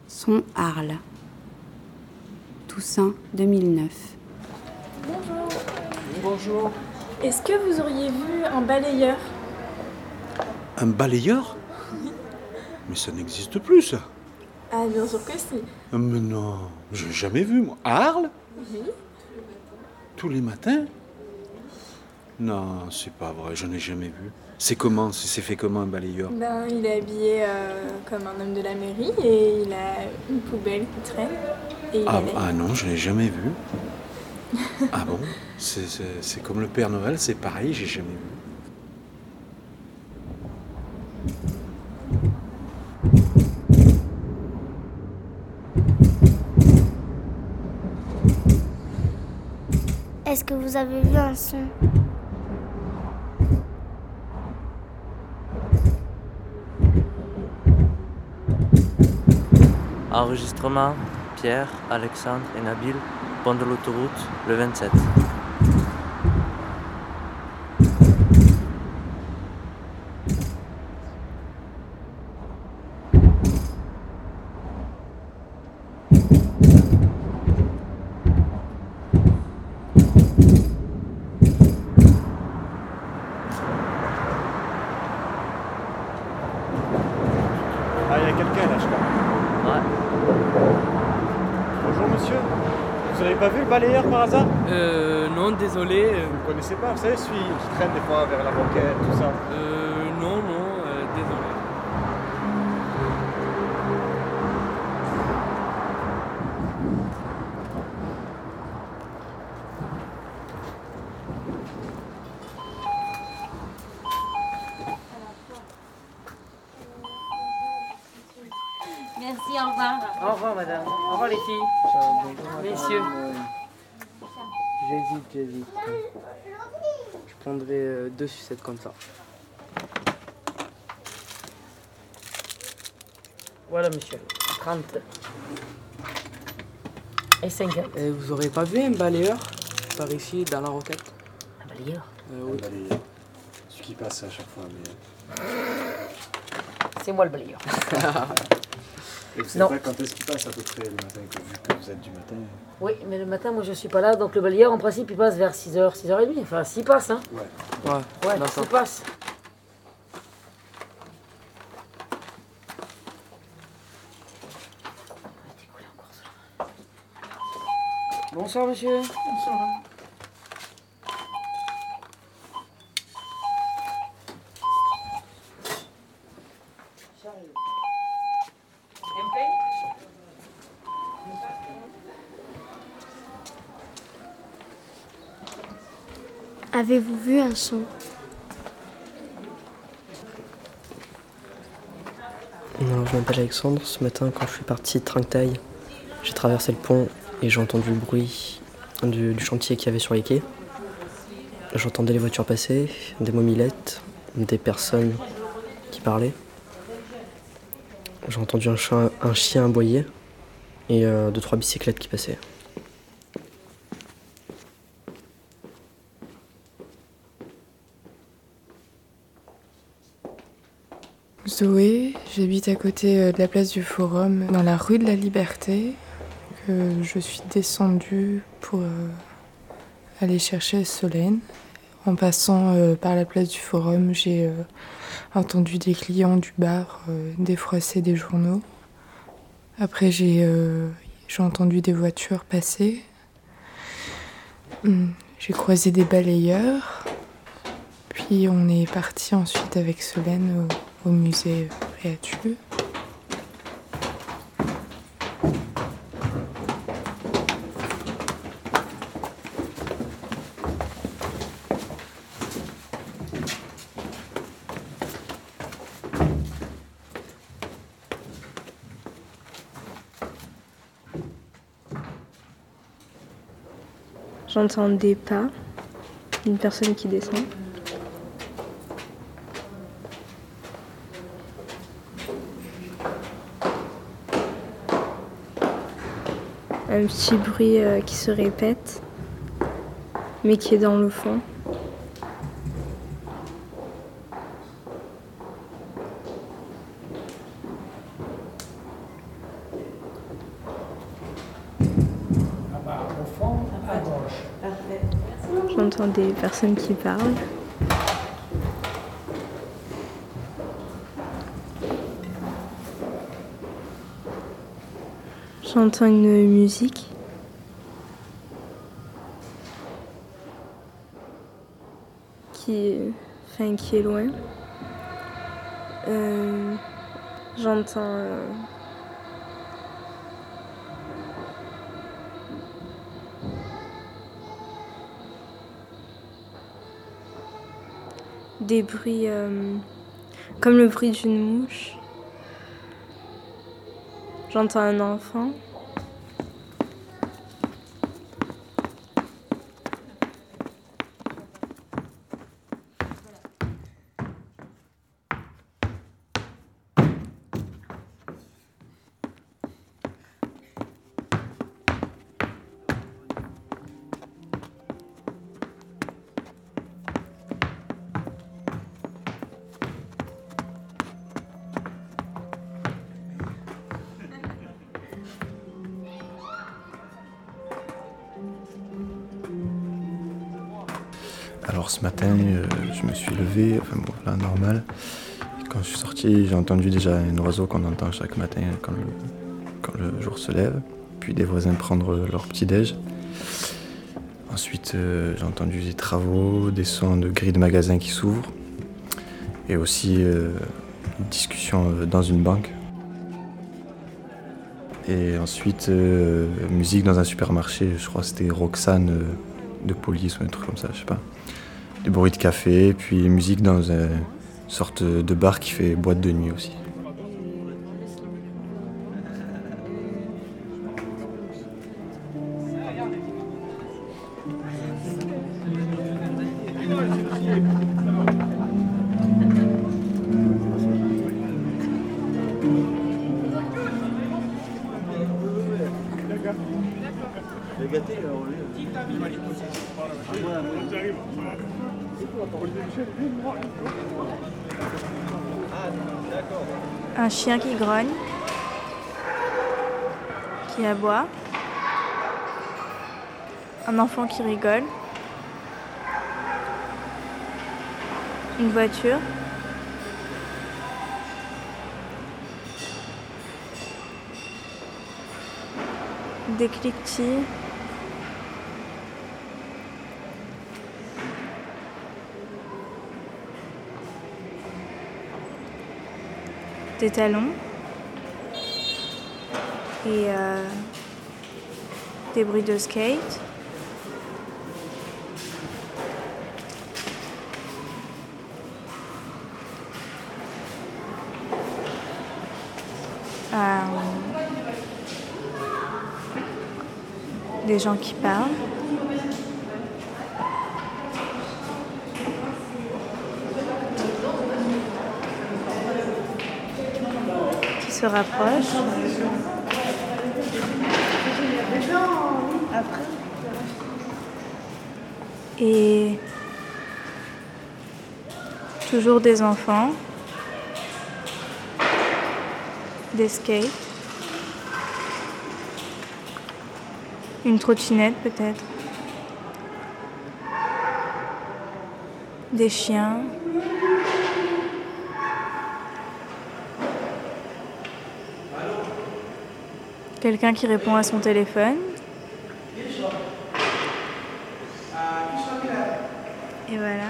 Son Arles. Toussaint 2009. Bonjour. Bonjour. Est-ce que vous auriez vu un balayeur? Un balayeur? Mais ça n'existe plus, ça. Ah, bien sûr que si. Mais non, j'ai jamais vu, moi. À Arles? Oui. Tous les matins? Non, c'est pas vrai, je n'ai jamais vu. C'est comment? C'est fait comment, un balayeur? Ben, il est habillé comme un homme de la mairie et il a une poubelle qui traîne. Et il balaye. Ah non, je n'ai jamais vu. Ah bon? C'est comme le Père Noël, c'est pareil, j'ai jamais vu. Est-ce que vous avez vu un son? Enregistrement, Pierre, Alexandre et Nabil, pont de l'autoroute, le 27. Ah, il y a quelqu'un là, je crois. Ouais. Bonjour monsieur. Vous n'avez pas vu le balayeur par hasard? Non, désolé. Vous ne connaissez pas, vous savez, celui qui traîne des fois vers la banquette, tout ça. Non, désolé. Merci, au revoir. Au revoir, madame. Au revoir, les filles. Messieurs. J'hésite. Je prendrai 2 sucettes comme ça. Voilà, monsieur. 30. Et 50. Vous aurez pas vu un balayeur par ici, dans la roquette? Un balayeur? Oui. Balayeur. Celui qui passe à chaque fois. Mais... C'est moi le balayeur. Et vous savez Non. pas quand est-ce qu'il passe à peu près le matin, vu que vous êtes du matin? Oui, mais le matin, moi, je suis pas là. Donc, le balayeur, en principe, il passe vers 6h, 6h30. Enfin, s'il passe, hein. Ouais. Ouais, d'accord. s'il passe. Bonsoir, monsieur. Bonsoir. Avez-vous vu un son? Non, je m'appelle Alexandre. Ce matin, quand je suis parti de Trinquetail, j'ai traversé le pont et j'ai entendu le bruit du chantier qu'il y avait sur les quais. J'entendais les voitures passer, des mobylettes, des personnes qui parlaient. J'ai entendu un chien aboyer et 2-3 bicyclettes qui passaient. Zoé, j'habite à côté de la place du Forum, dans la rue de la Liberté. Je suis descendue pour aller chercher Solène. En passant par la place du Forum, j'ai entendu des clients du bar défroisser des journaux. Après, j'ai entendu des voitures passer. J'ai croisé des balayeurs. Puis on est parti ensuite avec Solène au musée Réatu. J'entends des pas, une personne qui descend. Un petit bruit qui se répète, mais qui est dans le fond. j'entends des personnes qui parlent. J'entends une musique. Qui est loin. J'entends des bruits comme le bruit d'une mouche. J'entends un enfant. Alors ce matin, je me suis levé, enfin bon, là, normal. Et quand je suis sorti, j'ai entendu déjà un oiseau qu'on entend chaque matin quand le jour se lève. Puis des voisins prendre leur petit-déj. Ensuite, j'ai entendu des travaux, des sons de grilles de magasins qui s'ouvrent. Et aussi une discussion dans une banque. Et ensuite, musique dans un supermarché, je crois que c'était Roxane de police ou un truc comme ça, je sais pas. Des bruits de café, puis musique dans une sorte de bar qui fait boîte de nuit aussi. Un chien qui grogne, qui aboie, un enfant qui rigole, une voiture, des cliquetis, des talons et des bruits de skate. Des gens qui parlent. Qui se rapprochent. Et toujours des enfants, des skates, une trottinette peut-être, des chiens, quelqu'un qui répond à son téléphone. Et voilà.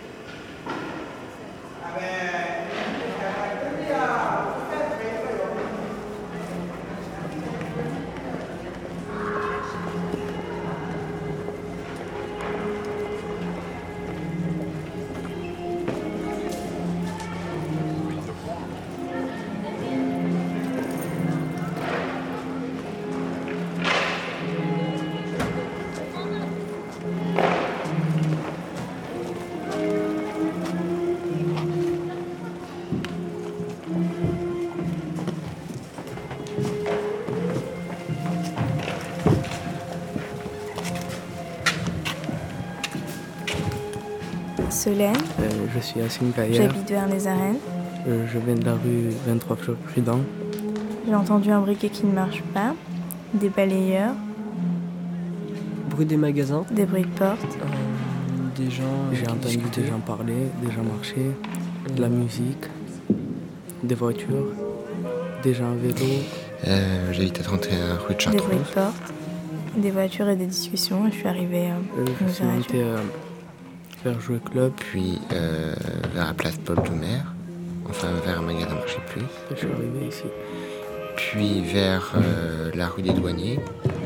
Solène. Je suis Assine Gaillard. J'habite vers les arènes. Je viens de la rue 23 Fleurs Prudent. J'ai entendu un briquet qui ne marche pas, des balayeurs. Bruit des magasins. Des bruits de porte. des gens, j'ai entendu des gens parler, des gens marcher, de la musique, des voitures, des gens à vélo. J'habite à 31 rue de Des Chartreux. bruits de porte, des voitures et des discussions. Je suis arrivée Je suis monté vers Jouer Club. Puis vers la place Paul Doumer, enfin vers un magasin Marché Plus. Je suis arrivé ici. Puis vers la rue des Douaniers.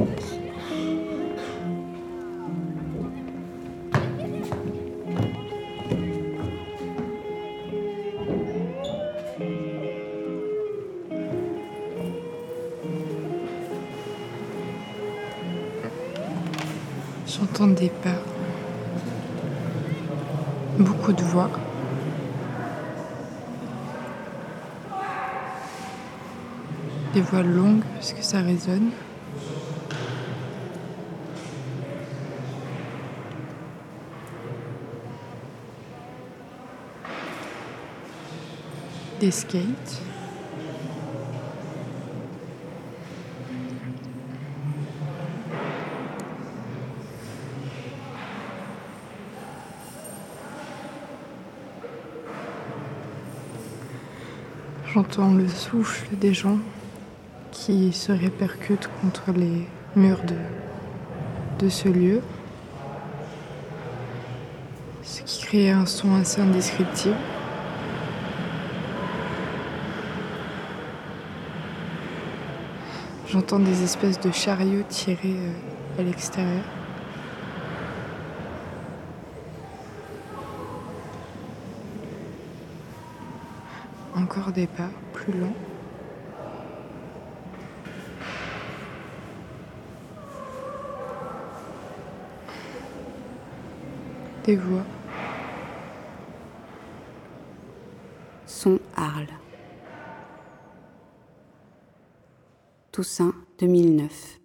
J'entends des pas, beaucoup de voix. Des voix longues parce que ça résonne. Des skates. J'entends le souffle des gens qui se répercutent contre les murs de ce lieu, ce qui crée un son assez indescriptible. J'entends des espèces de chariots tirés à l'extérieur. Encore des pas plus lents. Des voix. Son Arles. Toussaint 2009.